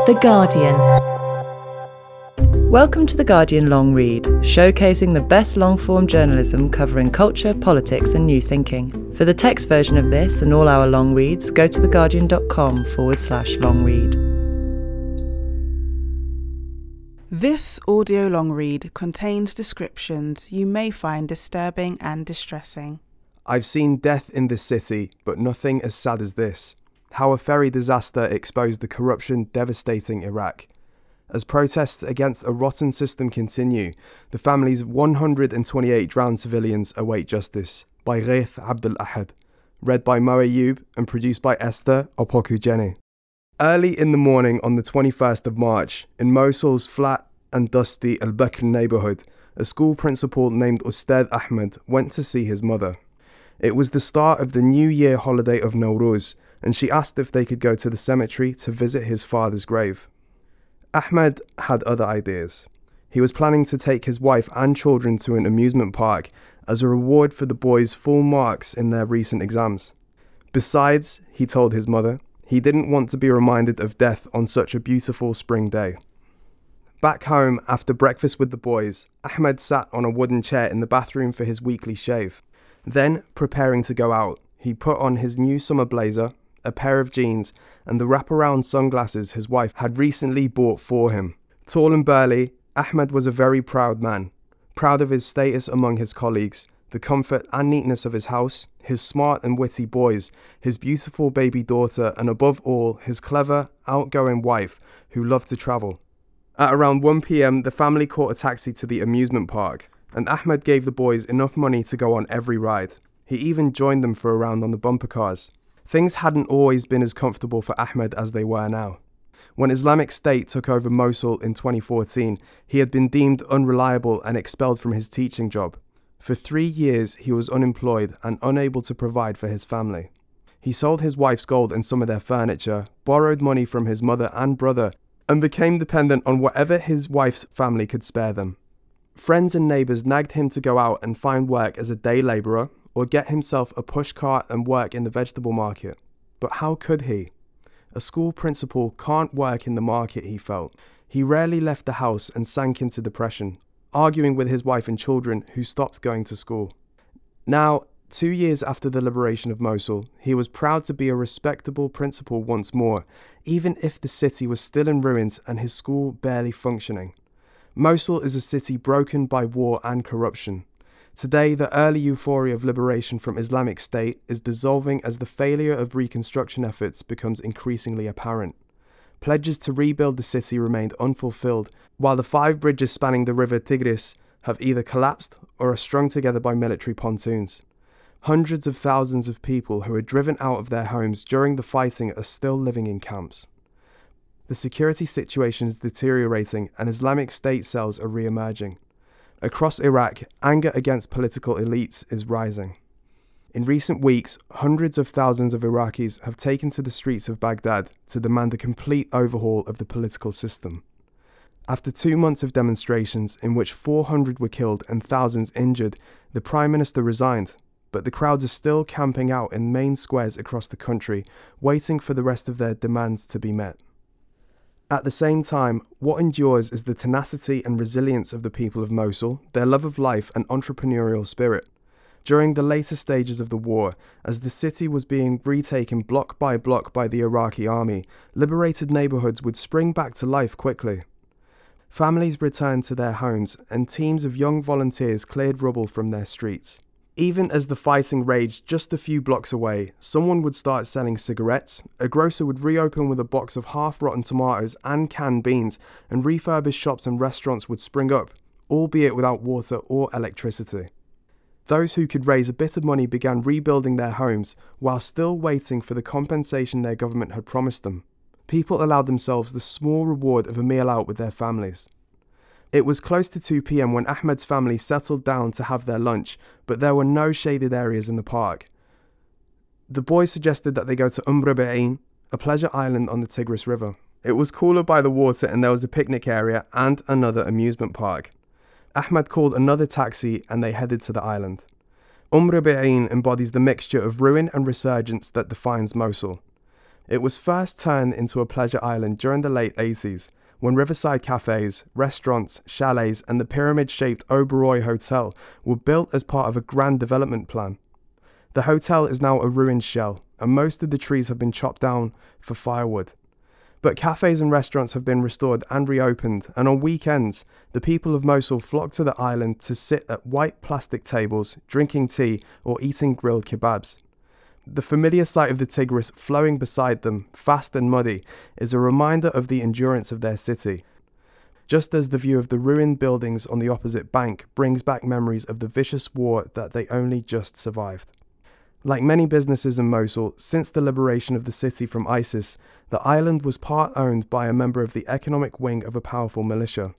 The Guardian. Welcome to The Guardian Long Read, showcasing the best long-form journalism covering culture, politics and new thinking. For the text version of this and all our long reads, go to theguardian.com/long read. This audio long read contains descriptions you may find disturbing and distressing. I've seen death in this city, but nothing as sad as this. How a ferry disaster exposed the corruption devastating Iraq. As protests against a rotten system continue, the families of 128 drowned civilians await justice. By Ghaith Abdul Ahad. Read by Mo Ayoub and produced by Esther Opokujene. Early in the morning on the 21st of March, in Mosul's flat and dusty Al-Bakr neighbourhood, a school principal named Ustad Ahmed went to see his mother. It was the start of the New Year holiday of Nowruz, and she asked if they could go to the cemetery to visit his father's grave. Ahmed had other ideas. He was planning to take his wife and children to an amusement park as a reward for the boys' full marks in their recent exams. Besides, he told his mother, he didn't want to be reminded of death on such a beautiful spring day. Back home, after breakfast with the boys, Ahmed sat on a wooden chair in the bathroom for his weekly shave. Then, preparing to go out, he put on his new summer blazer, a pair of jeans, and the wraparound sunglasses his wife had recently bought for him. Tall and burly, Ahmed was a very proud man, proud of his status among his colleagues, the comfort and neatness of his house, his smart and witty boys, his beautiful baby daughter, and above all, his clever, outgoing wife who loved to travel. At around 1 p.m, the family caught a taxi to the amusement park, and Ahmed gave the boys enough money to go on every ride. He even joined them for a round on the bumper cars. Things hadn't always been as comfortable for Ahmed as they were now. When Islamic State took over Mosul in 2014, he had been deemed unreliable and expelled from his teaching job. For 3 years, he was unemployed and unable to provide for his family. He sold his wife's gold and some of their furniture, borrowed money from his mother and brother, and became dependent on whatever his wife's family could spare them. Friends and neighbours nagged him to go out and find work as a day labourer or get himself a pushcart and work in the vegetable market. But how could he? A school principal can't work in the market, he felt. He rarely left the house and sank into depression, arguing with his wife and children who stopped going to school. Now, 2 years after the liberation of Mosul, he was proud to be a respectable principal once more, even if the city was still in ruins and his school barely functioning. Mosul is a city broken by war and corruption. Today, the early euphoria of liberation from Islamic State is dissolving as the failure of reconstruction efforts becomes increasingly apparent. Pledges to rebuild the city remained unfulfilled, while the 5 bridges spanning the river Tigris have either collapsed or are strung together by military pontoons. Hundreds of thousands of people who were driven out of their homes during the fighting are still living in camps. The security situation is deteriorating and Islamic State cells are re-emerging. Across Iraq, anger against political elites is rising. In recent weeks, hundreds of thousands of Iraqis have taken to the streets of Baghdad to demand a complete overhaul of the political system. After 2 months of demonstrations in which 400 were killed and thousands injured, the Prime Minister resigned, but the crowds are still camping out in main squares across the country, waiting for the rest of their demands to be met. At the same time, what endures is the tenacity and resilience of the people of Mosul, their love of life and entrepreneurial spirit. During the later stages of the war, as the city was being retaken block by the Iraqi army, liberated neighbourhoods would spring back to life quickly. Families returned to their homes and teams of young volunteers cleared rubble from their streets. Even as the fighting raged just a few blocks away, someone would start selling cigarettes, a grocer would reopen with a box of half-rotten tomatoes and canned beans, and refurbished shops and restaurants would spring up, albeit without water or electricity. Those who could raise a bit of money began rebuilding their homes while still waiting for the compensation their government had promised them. People allowed themselves the small reward of a meal out with their families. It was close to 2 p.m. when Ahmed's family settled down to have their lunch, but there were no shaded areas in the park. The boys suggested that they go to Rabi'in, a pleasure island on the Tigris River. It was cooler by the water and there was a picnic area and another amusement park. Ahmed called another taxi and they headed to the island. Rabi'in embodies the mixture of ruin and resurgence that defines Mosul. It was first turned into a pleasure island during the late 80s, when riverside cafes, restaurants, chalets and the pyramid-shaped Oberoi Hotel were built as part of a grand development plan. The hotel is now a ruined shell, and most of the trees have been chopped down for firewood. But cafes and restaurants have been restored and reopened, and on weekends, the people of Mosul flock to the island to sit at white plastic tables, drinking tea or eating grilled kebabs. The familiar sight of the Tigris flowing beside them, fast and muddy, is a reminder of the endurance of their city, just as the view of the ruined buildings on the opposite bank brings back memories of the vicious war that they only just survived. Like many businesses in Mosul, since the liberation of the city from ISIS, the island was part owned by a member of the economic wing of a powerful militia.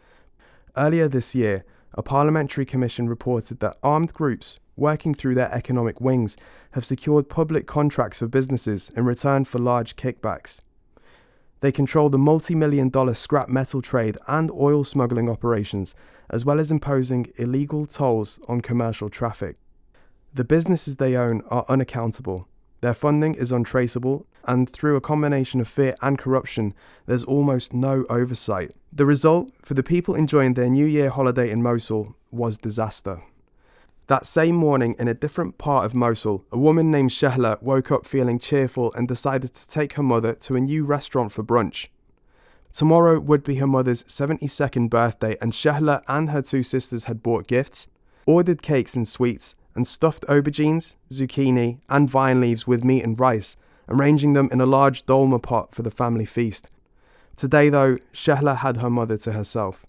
Earlier this year, a parliamentary commission reported that armed groups, working through their economic wings, have secured public contracts for businesses in return for large kickbacks. They control the multi-million-dollar scrap metal trade and oil smuggling operations, as well as imposing illegal tolls on commercial traffic. The businesses they own are unaccountable, their funding is untraceable, and through a combination of fear and corruption, there's almost no oversight. The result, for the people enjoying their New Year holiday in Mosul, was disaster. That same morning, in a different part of Mosul, a woman named Shehla woke up feeling cheerful and decided to take her mother to a new restaurant for brunch. Tomorrow would be her mother's 72nd birthday, and Shehla and her two sisters had bought gifts, ordered cakes and sweets, and stuffed aubergines, zucchini, and vine leaves with meat and rice, arranging them in a large dolma pot for the family feast. Today, though, Shehla had her mother to herself.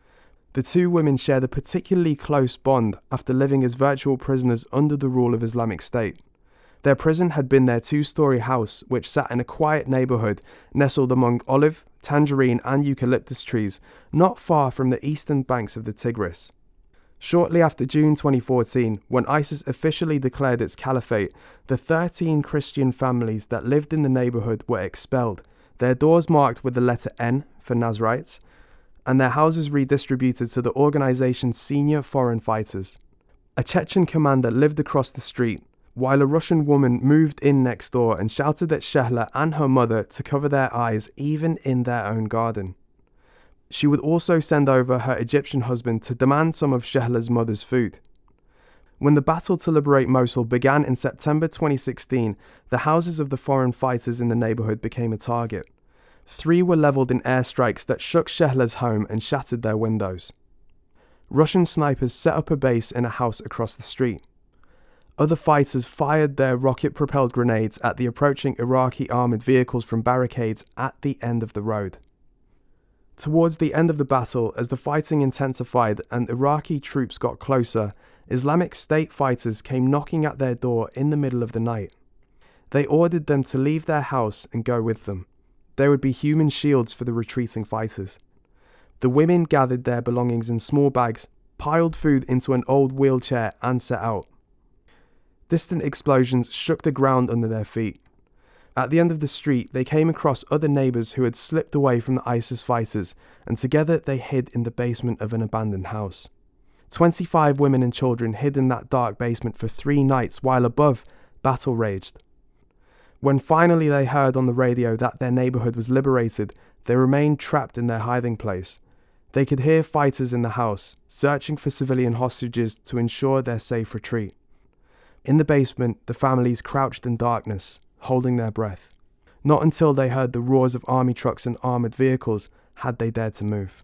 The two women shared a particularly close bond after living as virtual prisoners under the rule of Islamic State. Their prison had been their two-storey house, which sat in a quiet neighbourhood nestled among olive, tangerine and eucalyptus trees, not far from the eastern banks of the Tigris. Shortly after June 2014, when ISIS officially declared its caliphate, the 13 Christian families that lived in the neighbourhood were expelled, their doors marked with the letter N for Nazarites, and their houses redistributed to the organization's senior foreign fighters. A Chechen commander lived across the street, while a Russian woman moved in next door and shouted at Shehla and her mother to cover their eyes even in their own garden. She would also send over her Egyptian husband to demand some of Shehla's mother's food. When the battle to liberate Mosul began in September 2016, the houses of the foreign fighters in the neighbourhood became a target. 3 were levelled in airstrikes that shook Shehla's home and shattered their windows. Russian snipers set up a base in a house across the street. Other fighters fired their rocket-propelled grenades at the approaching Iraqi armoured vehicles from barricades at the end of the road. Towards the end of the battle, as the fighting intensified and Iraqi troops got closer, Islamic State fighters came knocking at their door in the middle of the night. They ordered them to leave their house and go with them. There would be human shields for the retreating fighters. The women gathered their belongings in small bags, piled food into an old wheelchair and set out. Distant explosions shook the ground under their feet. At the end of the street, they came across other neighbours who had slipped away from the ISIS fighters, and together they hid in the basement of an abandoned house. 25 women and children hid in that dark basement for 3 nights while above, battle raged. When finally they heard on the radio that their neighbourhood was liberated, they remained trapped in their hiding place. They could hear fighters in the house, searching for civilian hostages to ensure their safe retreat. In the basement, the families crouched in darkness, holding their breath. Not until they heard the roars of army trucks and armoured vehicles had they dared to move.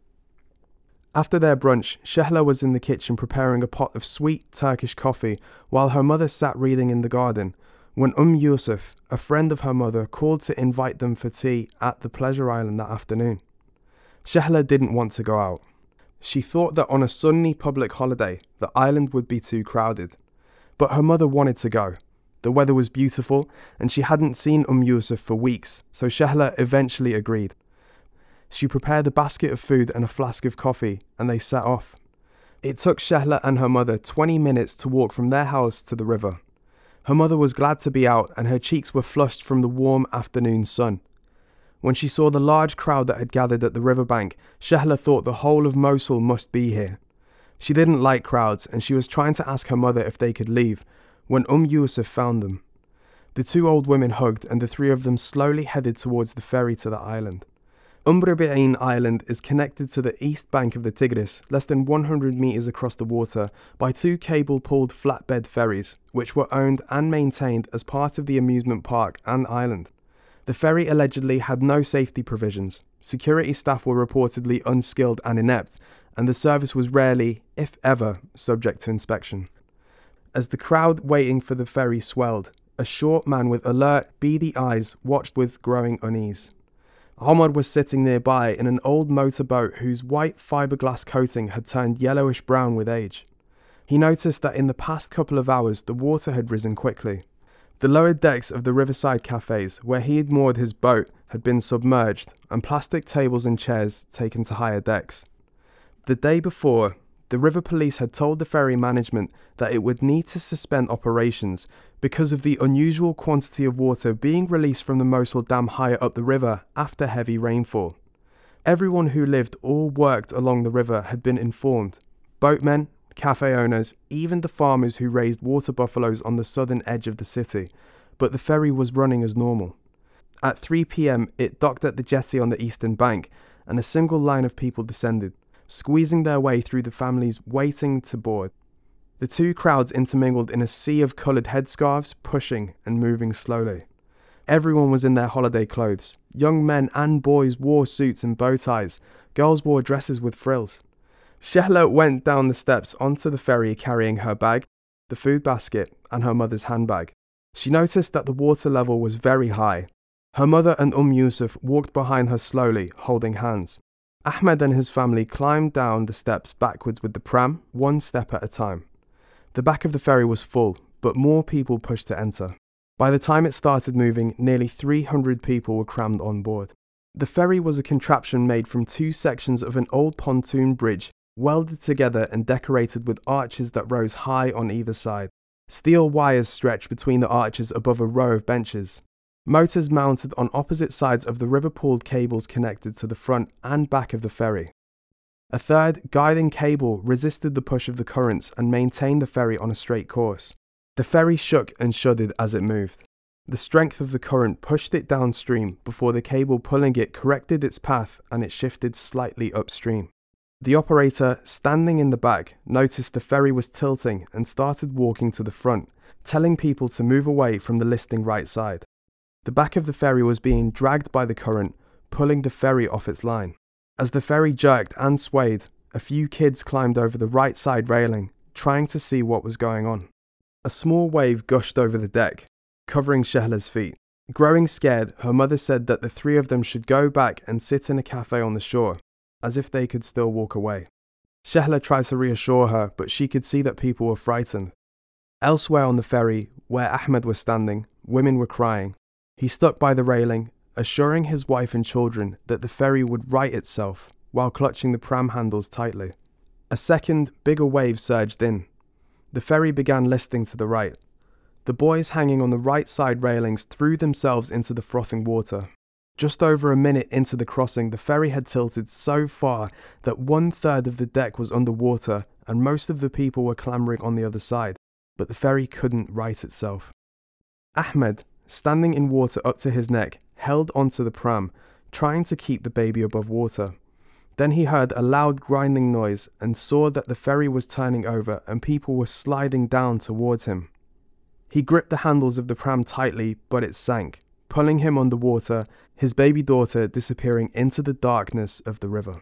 After their brunch, Shehla was in the kitchen preparing a pot of sweet Turkish coffee while her mother sat reading in the garden, when Yusuf, a friend of her mother, called to invite them for tea at the pleasure island that afternoon. Shehla didn't want to go out. She thought that on a Sunni public holiday, the island would be too crowded. But her mother wanted to go. The weather was beautiful, and she hadn't seen Yusuf for weeks, so Shehla eventually agreed. She prepared a basket of food and a flask of coffee, and they set off. It took Shehla and her mother 20 minutes to walk from their house to the river. Her mother was glad to be out, and her cheeks were flushed from the warm afternoon sun. When she saw the large crowd that had gathered at the riverbank, Shehla thought the whole of Mosul must be here. She didn't like crowds, and she was trying to ask her mother if they could leave, when Yusuf found them. The two old women hugged and the three of them slowly headed towards the ferry to the island. Rabi'in Island is connected to the east bank of the Tigris, less than 100 metres across the water, by two cable-pulled flatbed ferries, which were owned and maintained as part of the amusement park and island. The ferry allegedly had no safety provisions, security staff were reportedly unskilled and inept, and the service was rarely, if ever, subject to inspection. As the crowd waiting for the ferry swelled, a short man with alert, beady eyes watched with growing unease. Omar was sitting nearby in an old motorboat whose white fiberglass coating had turned yellowish-brown with age. He noticed that in the past couple of hours the water had risen quickly. The lower decks of the riverside cafes where he had moored his boat had been submerged and plastic tables and chairs taken to higher decks. The day before, the river police had told the ferry management that it would need to suspend operations because of the unusual quantity of water being released from the Mosul Dam higher up the river after heavy rainfall. Everyone who lived or worked along the river had been informed. Boatmen, cafe owners, even the farmers who raised water buffaloes on the southern edge of the city, but the ferry was running as normal. At 3 p.m, it docked at the jetty on the eastern bank, and a single line of people descended, squeezing their way through the families waiting to board. The two crowds intermingled in a sea of coloured headscarves, pushing and moving slowly. Everyone was in their holiday clothes. Young men and boys wore suits and bow ties. Girls wore dresses with frills. Shehla went down the steps onto the ferry carrying her bag, the food basket, and her mother's handbag. She noticed that the water level was very high. Her mother and Yusuf walked behind her slowly, holding hands. Ahmed and his family climbed down the steps backwards with the pram, one step at a time. The back of the ferry was full, but more people pushed to enter. By the time it started moving, nearly 300 people were crammed on board. The ferry was a contraption made from two sections of an old pontoon bridge, welded together and decorated with arches that rose high on either side. Steel wires stretched between the arches above a row of benches. Motors mounted on opposite sides of the river-pulled cables connected to the front and back of the ferry. A third, guiding cable resisted the push of the currents and maintained the ferry on a straight course. The ferry shook and shuddered as it moved. The strength of the current pushed it downstream before the cable pulling it corrected its path and it shifted slightly upstream. The operator, standing in the back, noticed the ferry was tilting and started walking to the front, telling people to move away from the listing right side. The back of the ferry was being dragged by the current, pulling the ferry off its line. As the ferry jerked and swayed, a few kids climbed over the right side railing, trying to see what was going on. A small wave gushed over the deck, covering Shehla's feet. Growing scared, her mother said that the three of them should go back and sit in a cafe on the shore, as if they could still walk away. Shehla tried to reassure her, but she could see that people were frightened. Elsewhere on the ferry, where Ahmed was standing, women were crying. He stuck by the railing, assuring his wife and children that the ferry would right itself while clutching the pram handles tightly. A second, bigger wave surged in. The ferry began listing to the right. The boys hanging on the right side railings threw themselves into the frothing water. Just over a minute into the crossing, the ferry had tilted so far that 1/3 of the deck was underwater and most of the people were clambering on the other side, but the ferry couldn't right itself. Ahmed, standing in water up to his neck, held onto the pram, trying to keep the baby above water. Then he heard a loud grinding noise and saw that the ferry was turning over and people were sliding down towards him. He gripped the handles of the pram tightly, but it sank, pulling him underwater, his baby daughter disappearing into the darkness of the river.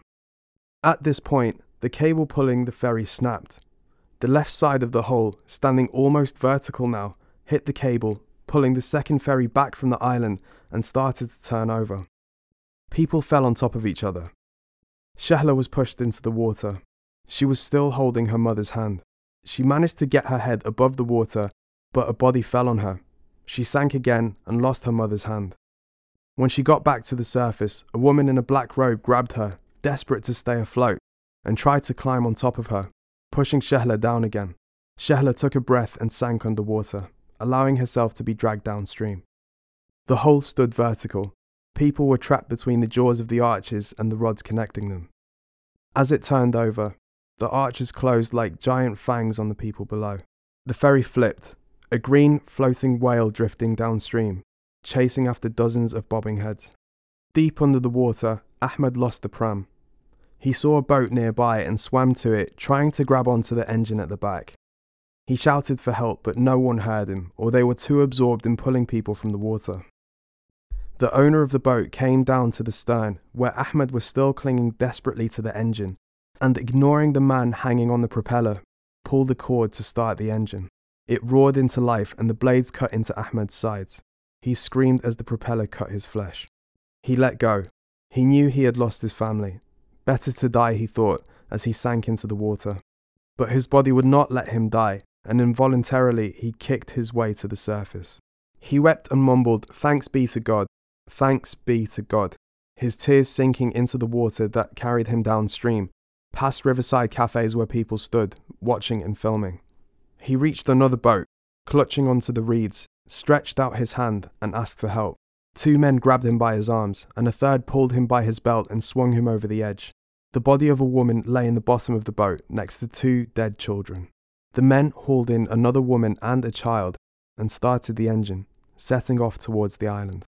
At this point, the cable pulling the ferry snapped. The left side of the hull, standing almost vertical now, hit the cable, pulling the second ferry back from the island and started to turn over. People fell on top of each other. Shehla was pushed into the water. She was still holding her mother's hand. She managed to get her head above the water, but a body fell on her. She sank again and lost her mother's hand. When she got back to the surface, a woman in a black robe grabbed her, desperate to stay afloat, and tried to climb on top of her, pushing Shehla down again. Shehla took a breath and sank underwater, allowing herself to be dragged downstream. The hull stood vertical. People were trapped between the jaws of the arches and the rods connecting them. As it turned over, the arches closed like giant fangs on the people below. The ferry flipped, a green floating whale drifting downstream, chasing after dozens of bobbing heads. Deep under the water, Ahmed lost the pram. He saw a boat nearby and swam to it, trying to grab onto the engine at the back. He shouted for help, but no one heard him, or they were too absorbed in pulling people from the water. The owner of the boat came down to the stern, where Ahmed was still clinging desperately to the engine, and ignoring the man hanging on the propeller, pulled the cord to start the engine. It roared into life and the blades cut into Ahmed's sides. He screamed as the propeller cut his flesh. He let go. He knew he had lost his family. Better to die, he thought, as he sank into the water. But his body would not let him die, and involuntarily he kicked his way to the surface. He wept and mumbled, "Thanks be to God, thanks be to God," his tears sinking into the water that carried him downstream, past riverside cafes where people stood, watching and filming. He reached another boat, clutching onto the reeds, stretched out his hand and asked for help. 2 men grabbed him by his arms, and a third pulled him by his belt and swung him over the edge. The body of a woman lay in the bottom of the boat next to 2 dead children. The men hauled in another woman and a child and started the engine, setting off towards the island.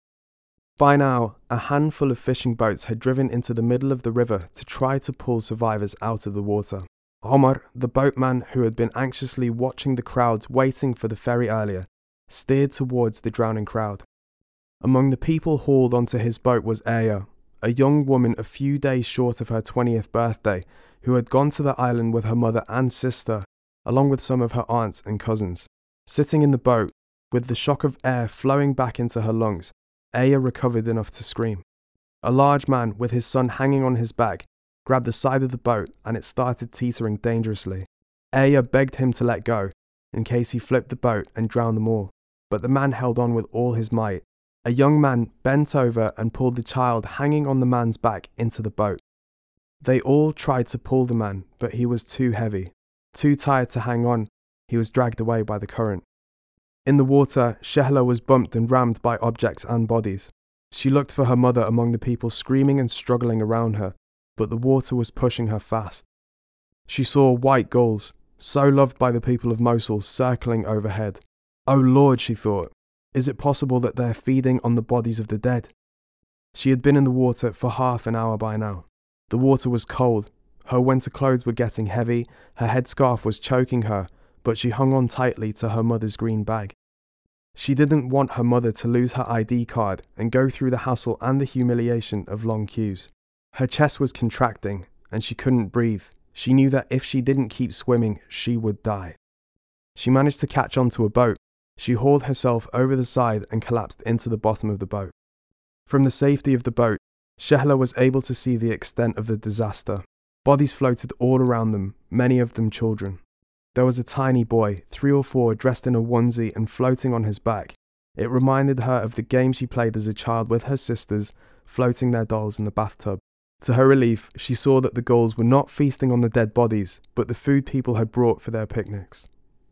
By now, a handful of fishing boats had driven into the middle of the river to try to pull survivors out of the water. Omar, the boatman who had been anxiously watching the crowds waiting for the ferry earlier, steered towards the drowning crowd. Among the people hauled onto his boat was Aya, a young woman a few days short of her 20th birthday, who had gone to the island with her mother and sister, along with some of her aunts and cousins. Sitting in the boat, with the shock of air flowing back into her lungs, Aya recovered enough to scream. A large man, with his son hanging on his back, grabbed the side of the boat and it started teetering dangerously. Aya begged him to let go, in case he flipped the boat and drowned them all, but the man held on with all his might. A young man bent over and pulled the child hanging on the man's back into the boat. They all tried to pull the man, but he was too heavy. Too tired to hang on, he was dragged away by the current. In the water, Shehla was bumped and rammed by objects and bodies. She looked for her mother among the people screaming and struggling around her, but the water was pushing her fast. She saw white gulls, so loved by the people of Mosul, circling overhead. "Oh Lord," she thought, "is it possible that they're feeding on the bodies of the dead?" She had been in the water for half an hour by now. The water was cold, her winter clothes were getting heavy, her headscarf was choking her, but she hung on tightly to her mother's green bag. She didn't want her mother to lose her ID card and go through the hassle and the humiliation of long queues. Her chest was contracting, and she couldn't breathe. She knew that if she didn't keep swimming, she would die. She managed to catch onto a boat. She hauled herself over the side and collapsed into the bottom of the boat. From the safety of the boat, Shehla was able to see the extent of the disaster. Bodies floated all around them, many of them children. There was a tiny boy, 3 or 4, dressed in a onesie and floating on his back. It reminded her of the game she played as a child with her sisters, floating their dolls in the bathtub. To her relief, she saw that the gulls were not feasting on the dead bodies, but the food people had brought for their picnics.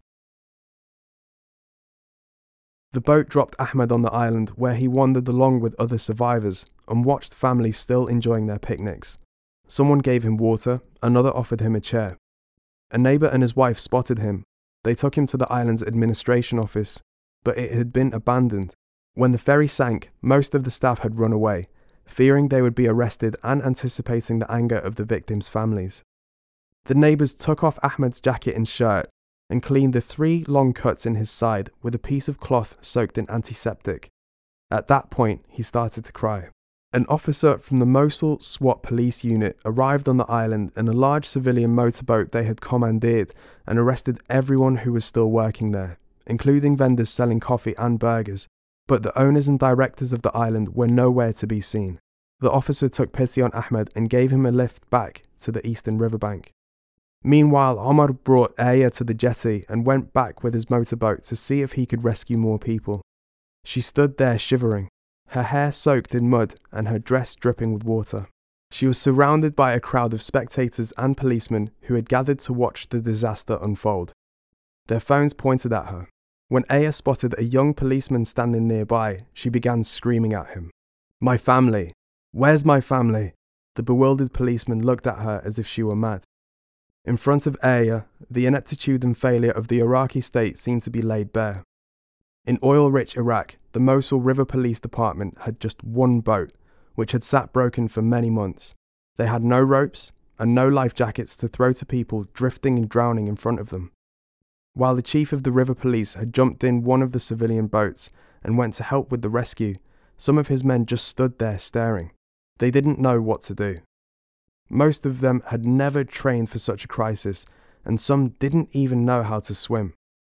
The boat dropped Ahmed on the island, where he wandered along with other survivors and watched families still enjoying their picnics. Someone gave him water, another offered him a chair. A neighbour and his wife spotted him. They took him to the island's administration office, but it had been abandoned. When the ferry sank, most of the staff had run away, fearing they would be arrested and anticipating the anger of the victims' families. The neighbours took off Ahmed's jacket and shirt and cleaned the 3 long cuts in his side with a piece of cloth soaked in antiseptic. At that point, he started to cry. An officer from the Mosul SWAT police unit arrived on the island in a large civilian motorboat they had commandeered and arrested everyone who was still working there, including vendors selling coffee and burgers, but the owners and directors of the island were nowhere to be seen. The officer took pity on Ahmed and gave him a lift back to the eastern riverbank. Meanwhile, Omar brought Aya to the jetty and went back with his motorboat to see if he could rescue more people. She stood there shivering, her hair soaked in mud and her dress dripping with water. She was surrounded by a crowd of spectators and policemen who had gathered to watch the disaster unfold. Their phones pointed at her. When Aya spotted a young policeman standing nearby, she began screaming at him. "My family! Where's my family?" The bewildered policeman looked at her as if she were mad. In front of Aya, the ineptitude and failure of the Iraqi state seemed to be laid bare. In oil-rich Iraq, the Mosul River Police Department had just one boat, which had sat broken for many months. They had no ropes and no life jackets to throw to people drifting and drowning in front of them. While the chief of the river police had jumped in one of the civilian boats and went to help with the rescue, some of his men just stood there staring. They didn't know what to do. Most of them had never trained for such a crisis, and some didn't even know how to swim.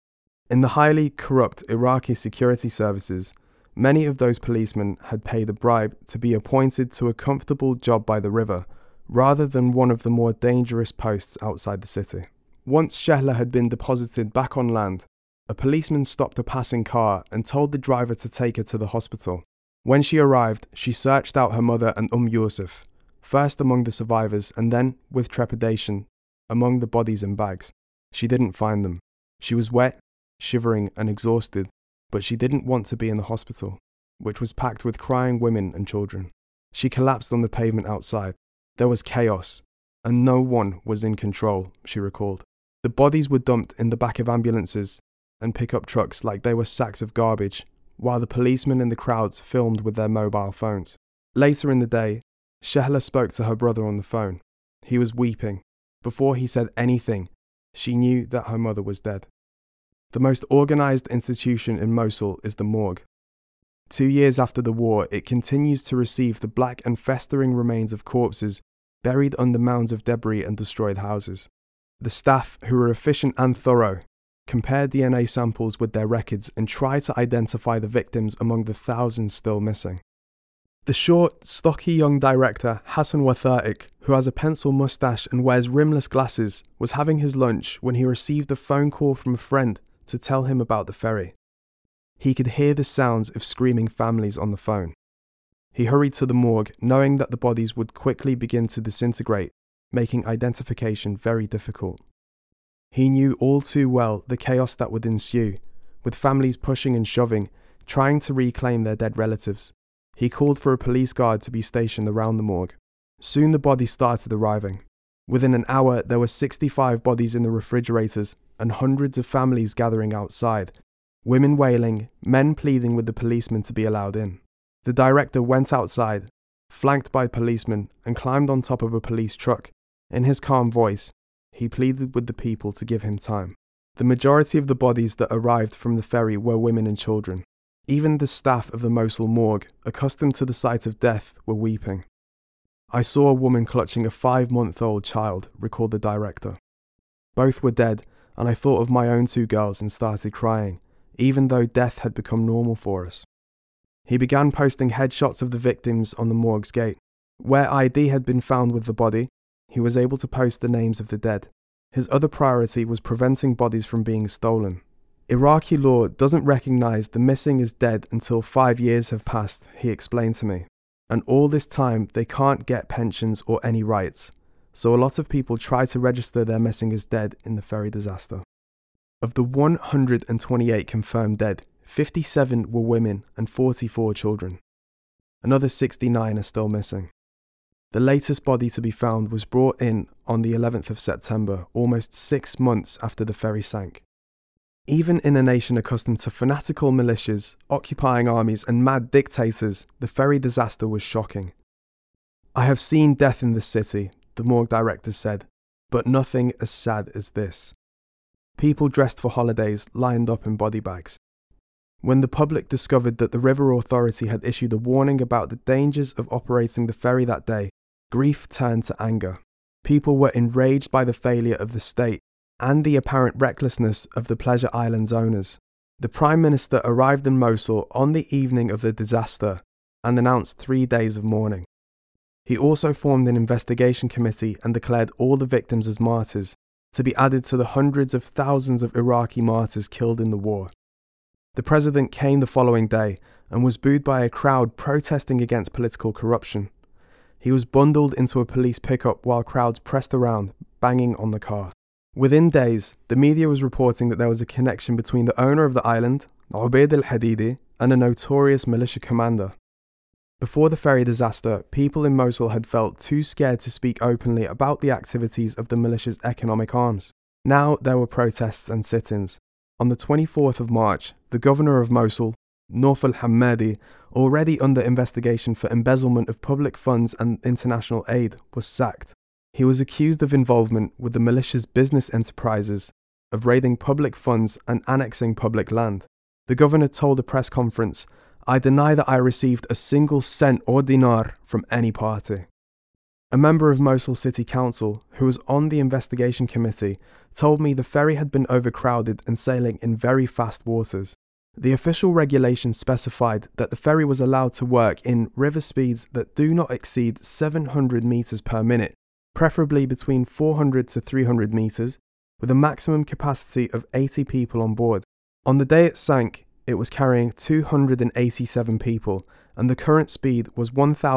In the highly corrupt Iraqi security services, many of those policemen had paid a bribe to be appointed to a comfortable job by the river, rather than one of the more dangerous posts outside the city. Once Shehla had been deposited back on land, a policeman stopped a passing car and told the driver to take her to the hospital. When she arrived, she searched out her mother and Yusuf, first among the survivors and then, with trepidation, among the bodies and bags. She didn't find them. She was wet, shivering and exhausted, but she didn't want to be in the hospital, which was packed with crying women and children. She collapsed on the pavement outside. There was chaos, and no one was in control, she recalled. The bodies were dumped in the back of ambulances and pickup trucks like they were sacks of garbage, while the policemen in the crowds filmed with their mobile phones. Later in the day, Shehla spoke to her brother on the phone. He was weeping. Before he said anything, she knew that her mother was dead. The most organised institution in Mosul is the morgue. 2 years after the war, it continues to receive the black and festering remains of corpses buried under mounds of debris and destroyed houses. The staff, who were efficient and thorough, compared DNA samples with their records and tried to identify the victims among the thousands still missing. The short, stocky young director, Hassan Wathaik, who has a pencil moustache and wears rimless glasses, was having his lunch when he received a phone call from a friend to tell him about the ferry. He could hear the sounds of screaming families on the phone. He hurried to the morgue, knowing that the bodies would quickly begin to disintegrate, making identification very difficult. He knew all too well the chaos that would ensue, with families pushing and shoving, trying to reclaim their dead relatives. He called for a police guard to be stationed around the morgue. Soon the bodies started arriving. Within an hour, there were 65 bodies in the refrigerators and hundreds of families gathering outside, women wailing, men pleading with the policemen to be allowed in. The director went outside, flanked by policemen, and climbed on top of a police truck. In his calm voice, he pleaded with the people to give him time. The majority of the bodies that arrived from the ferry were women and children. Even the staff of the Mosul morgue, accustomed to the sight of death, were weeping. "I saw a woman clutching a 5-month-old child," recalled the director. "Both were dead, and I thought of my own 2 girls and started crying, even though death had become normal for us." He began posting headshots of the victims on the morgue's gate. Where ID had been found with the body, he was able to post the names of the dead. His other priority was preventing bodies from being stolen. Iraqi law doesn't recognise the missing as dead until 5 years have passed, he explained to me. And all this time, they can't get pensions or any rights. So a lot of people try to register their missing as dead in the ferry disaster. Of the 128 confirmed dead, 57 were women and 44 children. Another 69 are still missing. The latest body to be found was brought in on the 11th of September, almost 6 months after the ferry sank. Even in a nation accustomed to fanatical militias, occupying armies and mad dictators, the ferry disaster was shocking. "I have seen death in this city," the morgue director said, "but nothing as sad as this." People dressed for holidays lined up in body bags. When the public discovered that the River Authority had issued a warning about the dangers of operating the ferry that day, grief turned to anger. People were enraged by the failure of the state and the apparent recklessness of the Pleasure Island's owners. The Prime Minister arrived in Mosul on the evening of the disaster and announced 3 days of mourning. He also formed an investigation committee and declared all the victims as martyrs, to be added to the hundreds of thousands of Iraqi martyrs killed in the war. The president came the following day and was booed by a crowd protesting against political corruption. He was bundled into a police pickup while crowds pressed around, banging on the car. Within days, the media was reporting that there was a connection between the owner of the island, Ubaid al-Hadidi, and a notorious militia commander. Before the ferry disaster, people in Mosul had felt too scared to speak openly about the activities of the militia's economic arms. Now there were protests and sit-ins. On the 24th of March, the governor of Mosul, Nawf al-Hammadi, already under investigation for embezzlement of public funds and international aid, was sacked. He was accused of involvement with the militia's business enterprises, of raiding public funds and annexing public land. The governor told a press conference, "I deny that I received a single cent or dinar from any party." A member of Mosul City Council, who was on the investigation committee, told me the ferry had been overcrowded and sailing in very fast waters. The official regulations specified that the ferry was allowed to work in river speeds that do not exceed 700 metres per minute, preferably between 400 to 300 metres, with a maximum capacity of 80 people on board. On the day it sank, it was carrying 287 people, and the current speed was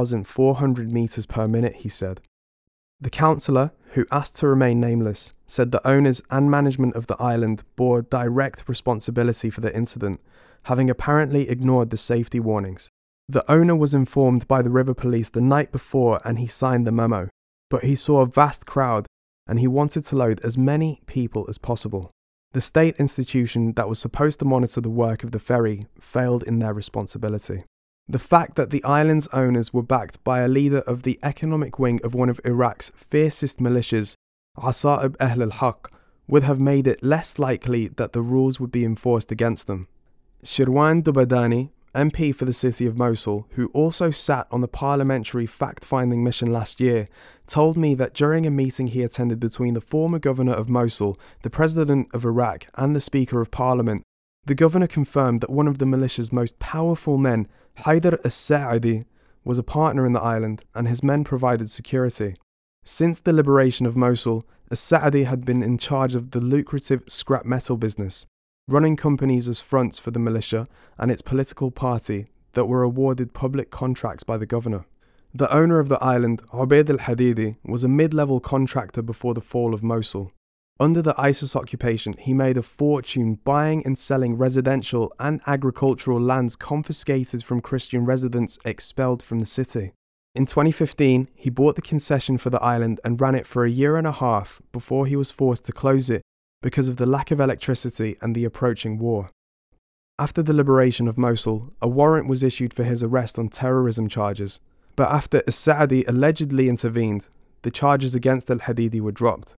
1,400 metres per minute, he said. The councillor, who asked to remain nameless, said the owners and management of the island bore direct responsibility for the incident, having apparently ignored the safety warnings. The owner was informed by the river police the night before and he signed the memo, but he saw a vast crowd and he wanted to load as many people as possible. The state institution that was supposed to monitor the work of the ferry failed in their responsibility. The fact that the island's owners were backed by a leader of the economic wing of one of Iraq's fiercest militias, Asa'ib Ahl al-Haq, would have made it less likely that the rules would be enforced against them. Shirwan Dubadani, MP for the city of Mosul, who also sat on the parliamentary fact-finding mission last year, told me that during a meeting he attended between the former governor of Mosul, the president of Iraq, and the Speaker of Parliament, the governor confirmed that one of the militia's most powerful men, Haider al-Sa'idi, was a partner in the island and his men provided security. Since the liberation of Mosul, al-Sa'idi had been in charge of the lucrative scrap metal business, running companies as fronts for the militia and its political party that were awarded public contracts by the governor. The owner of the island, Ubayd al-Hadidi, was a mid-level contractor before the fall of Mosul. Under the ISIS occupation, he made a fortune buying and selling residential and agricultural lands confiscated from Christian residents expelled from the city. In 2015, he bought the concession for the island and ran it for a year and a half before he was forced to close it because of the lack of electricity and the approaching war. After the liberation of Mosul, a warrant was issued for his arrest on terrorism charges, but after al-Sa'idi allegedly intervened, the charges against al-Hadidi were dropped.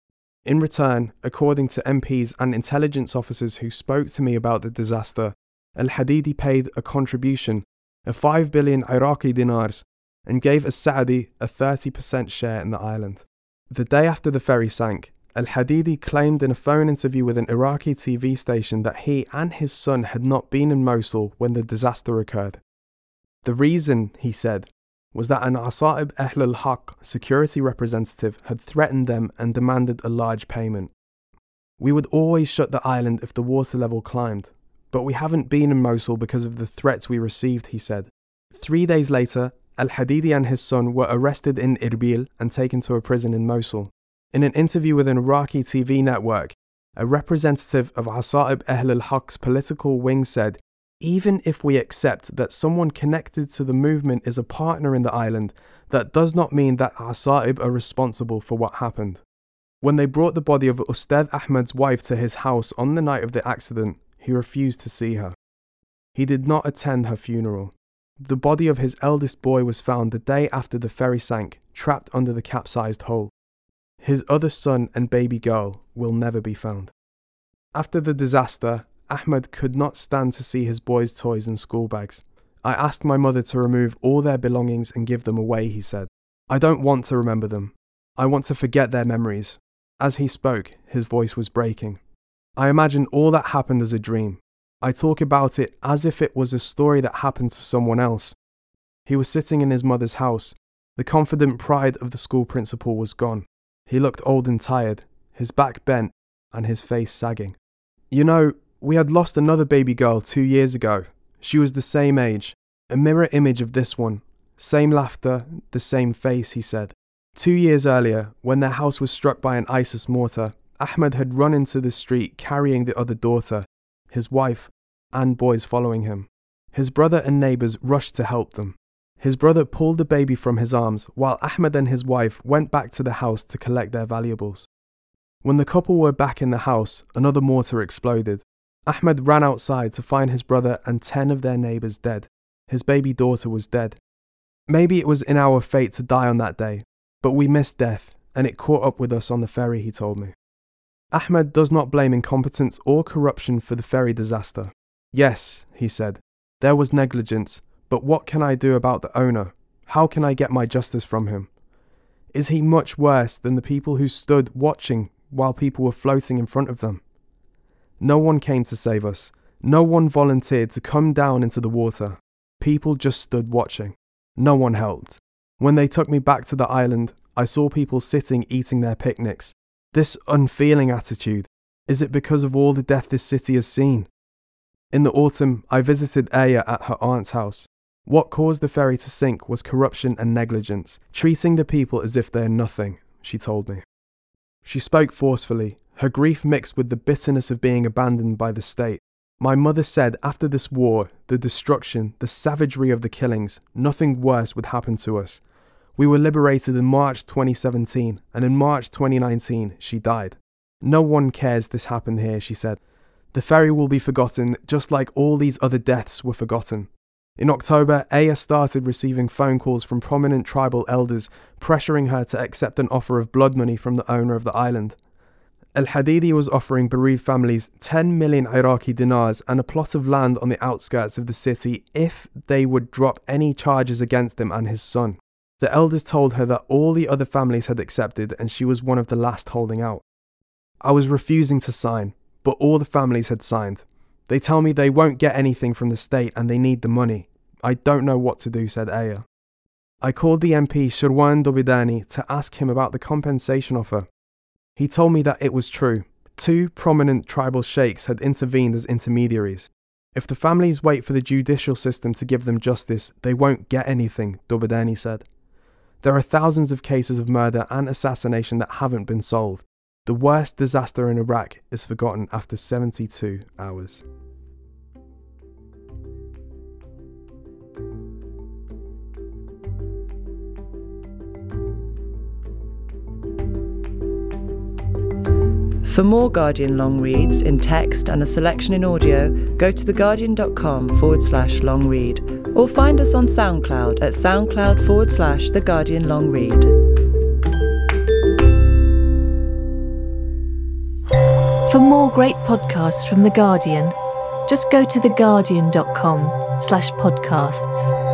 In return, according to MPs and intelligence officers who spoke to me about the disaster, al-Hadidi paid a contribution of 5 billion Iraqi dinars and gave al-Sa'idi a 30% share in the island. The day after the ferry sank, al-Hadidi claimed in a phone interview with an Iraqi TV station that he and his son had not been in Mosul when the disaster occurred. The reason, he said, was that an Asa'ib Ahl al-Haq security representative had threatened them and demanded a large payment. "We would always shut the island if the water level climbed, but we haven't been in Mosul because of the threats we received," he said. 3 days later, al-Hadidi and his son were arrested in Erbil and taken to a prison in Mosul. In an interview with an Iraqi TV network, a representative of Asa'ib Ahl al-Haq's political wing said, "Even if we accept that someone connected to the movement is a partner in the island, that does not mean that Asa'ib are responsible for what happened." When they brought the body of Ustad Ahmad's wife to his house on the night of the accident, he refused to see her. He did not attend her funeral. The body of his eldest boy was found the day after the ferry sank, trapped under the capsized hull. His other son and baby girl will never be found. After the disaster, Ahmad could not stand to see his boys' toys and school bags. "I asked my mother to remove all their belongings and give them away," he said. "I don't want to remember them. I want to forget their memories." As he spoke, his voice was breaking. "I imagine all that happened as a dream. I talk about it as if it was a story that happened to someone else." He was sitting in his mother's house. The confident pride of the school principal was gone. He looked old and tired, his back bent and his face sagging. "You know, we had lost another baby girl 2 years ago. She was the same age, a mirror image of this one. Same laughter, the same face," he said. 2 years earlier, when their house was struck by an ISIS mortar, Ahmad had run into the street carrying the other daughter, his wife, and boys following him. His brother and neighbours rushed to help them. His brother pulled the baby from his arms, while Ahmad and his wife went back to the house to collect their valuables. When the couple were back in the house, another mortar exploded. Ahmed ran outside to find his brother and 10 of their neighbours dead. His baby daughter was dead. Maybe it was in our fate to die on that day, but we missed death, and it caught up with us on the ferry, he told me. Ahmed does not blame incompetence or corruption for the ferry disaster. Yes, he said, there was negligence, but what can I do about the owner? How can I get my justice from him? Is he much worse than the people who stood watching while people were floating in front of them? No one came to save us. No one volunteered to come down into the water. People just stood watching. No one helped. When they took me back to the island, I saw people sitting eating their picnics. This unfeeling attitude, is it because of all the death this city has seen? In the autumn, I visited Aya at her aunt's house. What caused the ferry to sink was corruption and negligence, treating the people as if they're nothing, she told me. She spoke forcefully, her grief mixed with the bitterness of being abandoned by the state. My mother said after this war, the destruction, the savagery of the killings, nothing worse would happen to us. We were liberated in March 2017, and in March 2019, she died. No one cares this happened here, she said. The ferry will be forgotten, just like all these other deaths were forgotten. In October, Aya started receiving phone calls from prominent tribal elders, pressuring her to accept an offer of blood money from the owner of the island. Al-Hadidi was offering bereaved families 10 million Iraqi dinars and a plot of land on the outskirts of the city if they would drop any charges against him and his son. The elders told her that all the other families had accepted and she was one of the last holding out. I was refusing to sign, but all the families had signed. They tell me they won't get anything from the state and they need the money. I don't know what to do, said Aya. I called the MP Sherwan Dobidani to ask him about the compensation offer. He told me that it was true. 2 prominent tribal sheikhs had intervened as intermediaries. If the families wait for the judicial system to give them justice, they won't get anything, Dobidani said. There are thousands of cases of murder and assassination that haven't been solved. The worst disaster in Iraq is forgotten after 72 hours. For more Guardian long reads in text and a selection in audio, go to theguardian.com/long read or find us on SoundCloud at SoundCloud/The Guardian Long Read. For more great podcasts from The Guardian, just go to theguardian.com/podcasts.